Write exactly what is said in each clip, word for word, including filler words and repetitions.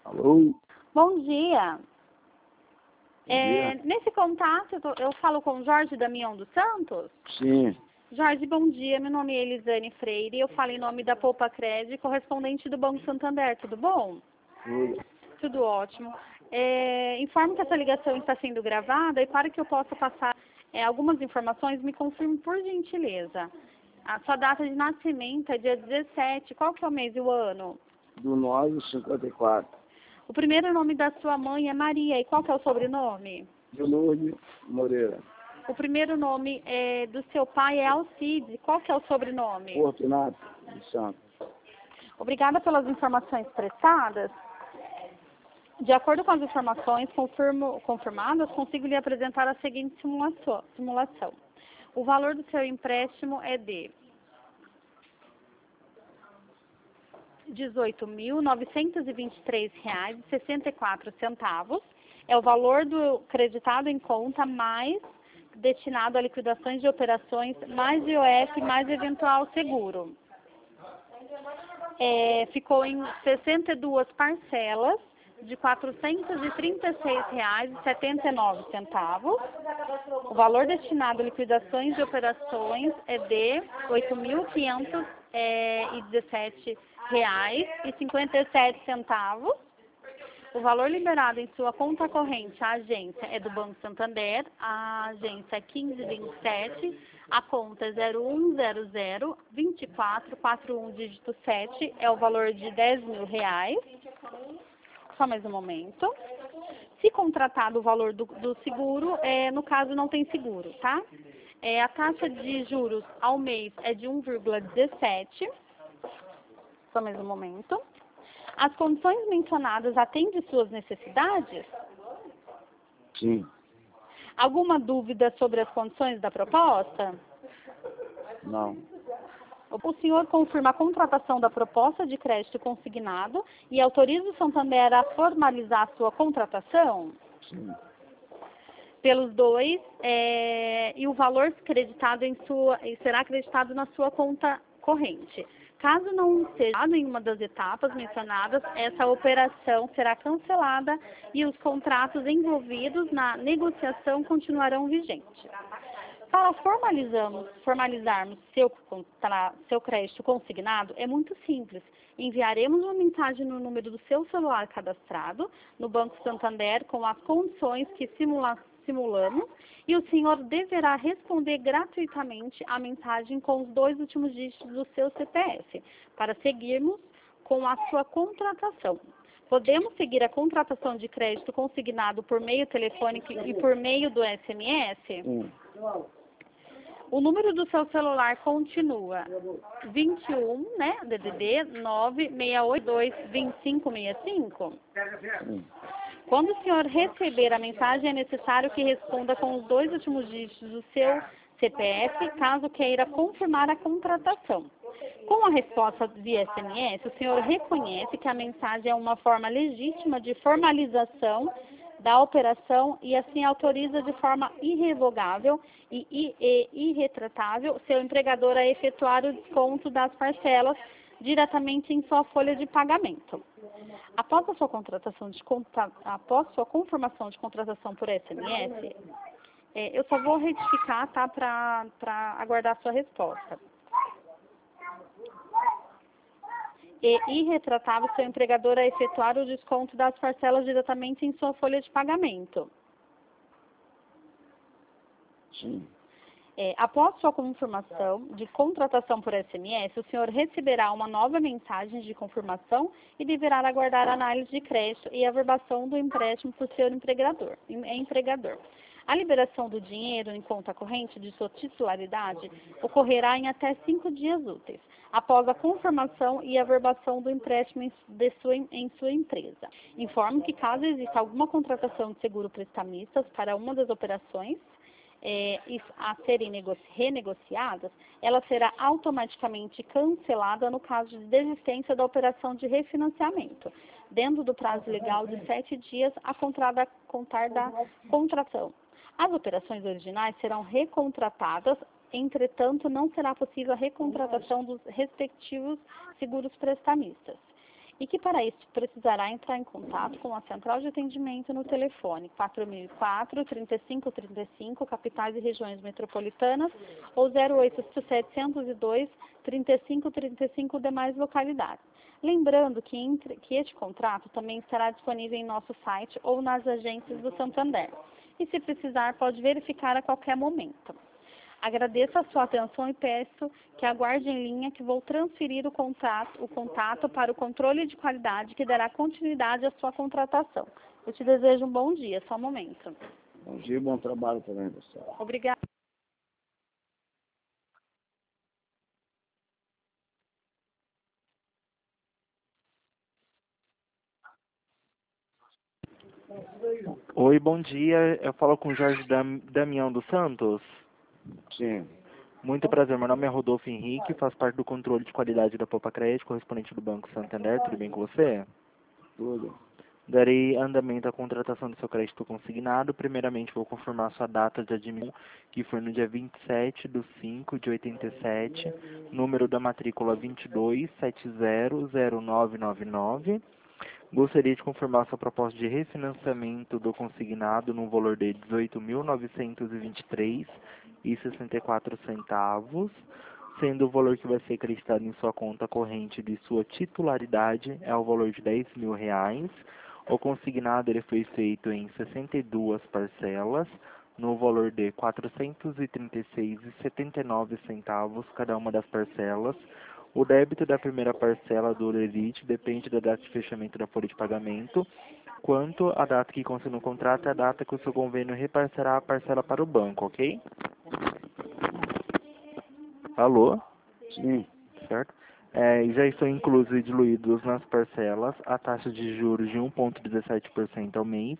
Alô? Bom dia. Bom É, dia. nesse contato, eu, tô- eu falo com Jorge Damião dos Santos. Sim. Jorge, bom dia. Meu nome é Elisane Freire. Eu falo em nome da Poupa Cred, correspondente do Banco Santander. Tudo bom? Tudo. Tudo ótimo. É, informo que essa ligação está sendo gravada e para que eu possa passar é, algumas informações, me confirme por gentileza. A sua data de nascimento é dia dezessete. Qual que é o mês e o ano? Do nove cinquenta e quatro. O primeiro nome da sua mãe é Maria. E qual que é o sobrenome? De Lourdes Moreira. O primeiro nome é, do seu pai é Alcides. Qual que é o sobrenome? Fortunato de Santos. Obrigada pelas informações prestadas. De acordo com as informações confirmo, confirmadas, consigo lhe apresentar a seguinte simulação, simulação. O valor do seu empréstimo é de dezoito mil novecentos e vinte e três reais e sessenta e quatro centavos. É o valor do creditado em conta mais destinado a liquidações de operações, mais I O F, mais eventual seguro. É, ficou em sessenta e duas parcelas de quatrocentos e trinta e seis reais e setenta e nove centavos. O valor destinado a liquidações de operações é de oito mil quinhentos e dezessete reais e cinquenta e sete centavos. O valor liberado em sua conta corrente, a agência é do Banco Santander, a agência é quinze vinte e sete, a conta é zero um zero zero vinte e quatro quarenta e um dígito sete, é o valor de dez mil reais. Só mais um momento. Se contratado o valor do, do seguro, é, no caso não tem seguro, tá? É, a taxa de juros ao mês é de um vírgula dezessete. Só mais um momento. As condições mencionadas atendem suas necessidades? Sim. Alguma dúvida sobre as condições da proposta? Não. O senhor confirma a contratação da proposta de crédito consignado e autoriza o Santander a formalizar a sua contratação? Sim. Pelos dois, é, e o valor creditado em sua, será acreditado na sua conta corrente. Caso não seja em uma das etapas mencionadas, essa operação será cancelada e os contratos envolvidos na negociação continuarão vigentes. Para formalizarmos, formalizarmos seu, contra, seu crédito consignado, é muito simples. Enviaremos uma mensagem no número do seu celular cadastrado no Banco Santander com as condições que simula, simulamos e o senhor deverá responder gratuitamente a mensagem com os dois últimos dígitos do seu C P F para seguirmos com a sua contratação. Podemos seguir a contratação de crédito consignado por meio telefônico e por meio do S M S? Sim. O número do seu celular continua vinte e um, né, D D D nove seis oito dois dois cinco seis cinco. Sim. Quando o senhor receber a mensagem, é necessário que responda com os dois últimos dígitos do seu C P F, caso queira confirmar a contratação. Com a resposta via S M S, o senhor reconhece que a mensagem é uma forma legítima de formalização da operação e assim autoriza de forma irrevogável e, e, e irretratável seu empregador a efetuar o desconto das parcelas diretamente em sua folha de pagamento. Após a sua contratação de conta, após sua confirmação de contratação por S M S, é, eu só vou retificar, tá, para para aguardar a sua resposta. E irretratável seu empregador a efetuar o desconto das parcelas diretamente em sua folha de pagamento. Sim. É, após sua confirmação de contratação por S M S, o senhor receberá uma nova mensagem de confirmação e deverá aguardar a análise de crédito e a averbação do empréstimo por seu empregador. empregador. A liberação do dinheiro em conta corrente de sua titularidade ocorrerá em até cinco dias úteis, após a confirmação e averbação do empréstimo em, de sua, em sua empresa. Informo que caso exista alguma contratação de seguro prestamistas para uma das operações é, a serem renegociadas, ela será automaticamente cancelada no caso de desistência da operação de refinanciamento, dentro do prazo legal de sete dias a contar da, contar da contratação. As operações originais serão recontratadas, entretanto, não será possível a recontratação dos respectivos seguros prestamistas. e que para isso precisará entrar em contato com a central de atendimento no telefone quatro mil e quatro, trinta e cinco trinta e cinco, capitais e regiões metropolitanas, ou zero oito setecentos e dois, trinta e cinco trinta e cinco demais localidades. Lembrando que, entre, que este contrato também estará disponível em nosso site ou nas agências do Santander. E se precisar, pode verificar a qualquer momento. Agradeço a sua atenção e peço que aguarde em linha que vou transferir o contato, o contato para o controle de qualidade que dará continuidade à sua contratação. Eu te desejo um bom dia, só um momento. Bom dia e bom trabalho também, pessoal. Obrigada. Oi, bom dia. Eu falo com o Jorge Dam Damião dos Santos. Sim, Muito prazer. Meu nome é Rodolfo Henrique, faço parte do controle de qualidade da Poupa Crédito, correspondente do Banco Santander. Tudo bem com você? tudo. Darei andamento à contratação do seu crédito consignado. Primeiramente, vou confirmar sua data de admissão, que foi no dia vinte e sete de cinco de oitenta e sete, número da matrícula vinte e dois sete zero zero nove nove nove. Gostaria de confirmar sua proposta de refinanciamento do consignado no valor de dezoito mil novecentos e vinte e três reais e sessenta e quatro centavos, sendo o valor que vai ser acreditado em sua conta corrente de sua titularidade é o valor de dez mil reais. O consignado ele foi feito em sessenta e duas parcelas, no valor de quatrocentos e trinta e seis reais e setenta e nove centavos cada uma das parcelas. O débito da primeira parcela do lerite depende da data de fechamento da folha de pagamento, quanto a data que consta no contrato é a data que o seu convênio repassará a parcela para o banco, ok? Alô? Sim, Certo? É, já estão inclusos e diluídos nas parcelas a taxa de juros de um vírgula dezessete por cento ao mês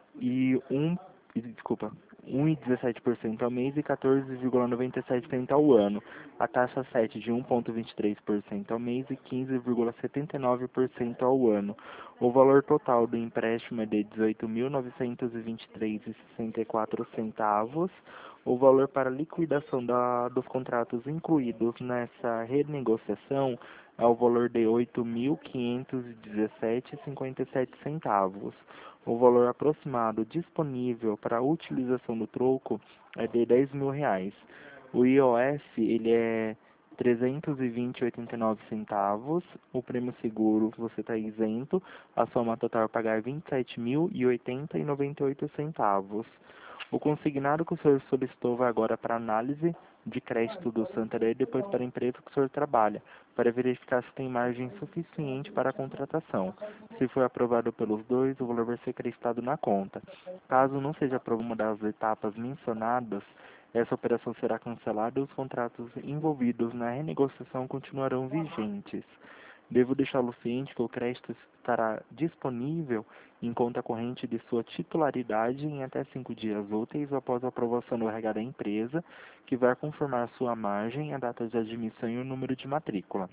e um, desculpa, um vírgula dezessete por cento ao mês e quatorze vírgula noventa e sete por cento ao ano. A taxa sete de um vírgula vinte e três por cento ao mês e quinze vírgula setenta e nove por cento ao ano. O valor total do empréstimo é de dezoito mil novecentos e vinte e três reais e sessenta e quatro centavos. O valor para liquidação da, dos contratos incluídos nessa renegociação é o valor de oito mil quinhentos e dezessete reais e cinquenta e sete centavos. O valor aproximado disponível para a utilização do troco é de dez mil reais. O I O F ele é trezentos e vinte reais e oitenta e nove centavos. O prêmio seguro você está isento. A soma total é pagar vinte e sete mil e oitenta reais e noventa e oito centavos. O consignado que o senhor solicitou vai agora para análise de crédito do Santander e depois para a empresa que o senhor trabalha, para verificar se tem margem suficiente para a contratação. Se for aprovado pelos dois, o valor vai ser acreditado na conta. Caso não seja aprovada uma das etapas mencionadas, essa operação será cancelada e os contratos envolvidos na renegociação continuarão vigentes. Devo deixá-lo ciente que o crédito estará disponível em conta corrente de sua titularidade em até cinco dias úteis após a aprovação do R H da empresa, que vai confirmar sua margem, a data de admissão e o número de matrícula.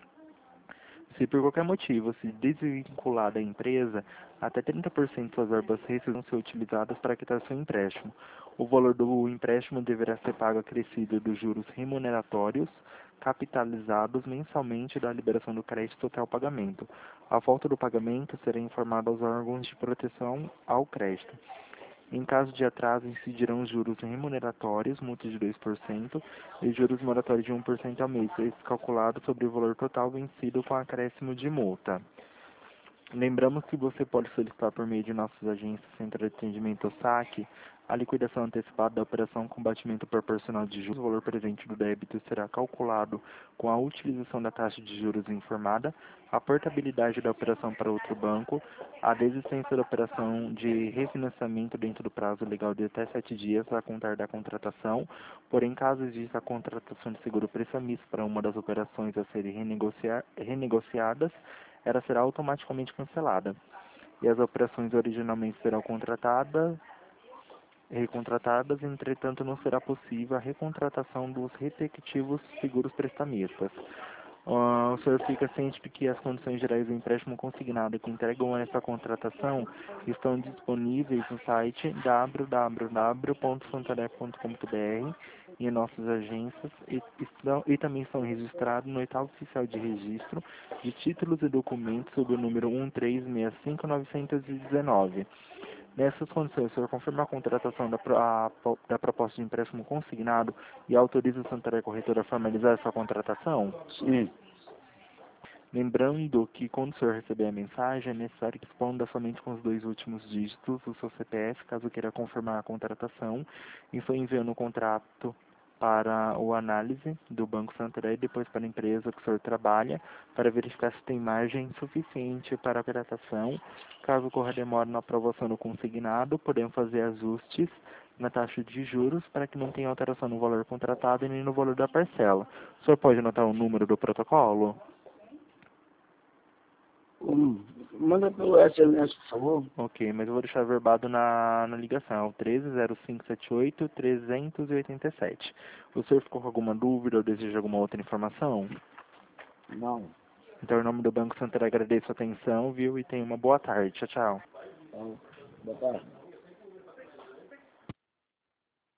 Se por qualquer motivo se desvincular da empresa, até trinta por cento de suas verbas precisam ser utilizadas para quitar seu empréstimo. O valor do empréstimo deverá ser pago acrescido dos juros remuneratórios, capitalizados mensalmente da liberação do crédito até o pagamento. A falta do pagamento será informada aos órgãos de proteção ao crédito. Em caso de atraso, incidirão os juros remuneratórios, multa de dois por cento, e juros moratórios de um por cento ao mês, esse calculado sobre o valor total vencido com acréscimo de multa. Lembramos que você pode solicitar por meio de nossas agências Centro de Atendimento ou S A C a liquidação antecipada da operação com batimento proporcional de juros. O valor presente do débito será calculado com a utilização da taxa de juros informada, a portabilidade da operação para outro banco, a desistência da operação de refinanciamento dentro do prazo legal de até sete dias a contar da contratação. Porém, caso exista a contratação de seguro prestamista para uma das operações a serem renegociar, renegociadas, ela será automaticamente cancelada. E as operações originalmente serão contratadas, recontratadas, entretanto não será possível a recontratação dos respectivos seguros prestamistas. Uh, o senhor fica ciente de que as condições gerais do empréstimo consignado que entregam essa contratação estão disponíveis no site w w w ponto santander ponto com ponto b r e em nossas agências e, estão, e também estão registrados no edital oficial de registro de títulos e documentos sob o número um três seis cinco nove um nove. Nessas condições, o senhor confirma a contratação da, pro- a, da proposta de empréstimo consignado e autoriza o Santander Corretora a formalizar essa contratação? Sim. Lembrando que quando o senhor receber a mensagem, é necessário que responda somente com os dois últimos dígitos do seu C P F, caso queira confirmar a contratação, e foi enviando o contrato para o análise do Banco Santander e depois para a empresa que o senhor trabalha, para verificar se tem margem suficiente para a contratação. Caso ocorra demora na aprovação do consignado, podemos fazer ajustes na taxa de juros para que não tenha alteração no valor contratado e nem no valor da parcela. O senhor pode anotar o número do protocolo? Hum, manda pelo S M S, por favor. Ok, mas eu vou deixar verbado na, na ligação, treze zero cinco sete oito trezentos e oitenta e sete. O senhor ficou com alguma dúvida ou deseja alguma outra informação? Não. Então, em nome do Banco Santander, agradeço a atenção, viu? E tenha uma boa tarde. Tchau, tchau. Então, boa tarde.